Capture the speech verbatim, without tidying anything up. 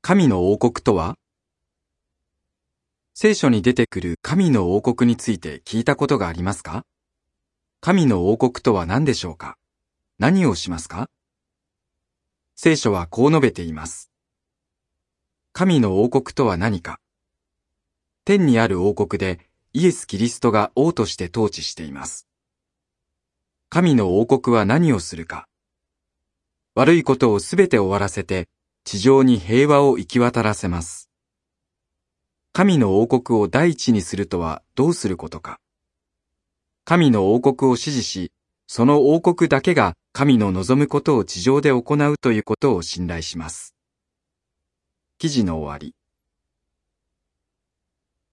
神の王国とは？聖書に出てくる神の王国について聞いたことがありますか？神の王国とは何でしょうか？何をしますか？聖書はこう述べています。神の王国とは何か。天にある王国でイエス・キリストが王として統治しています。神の王国は何をするか。悪いことをすべて終わらせて地上に平和を行き渡らせます。神の王国を第一にするとはどうすることか。神の王国を支持し、その王国だけが神の望むことを地上で行うということを信頼します。記事の終わり。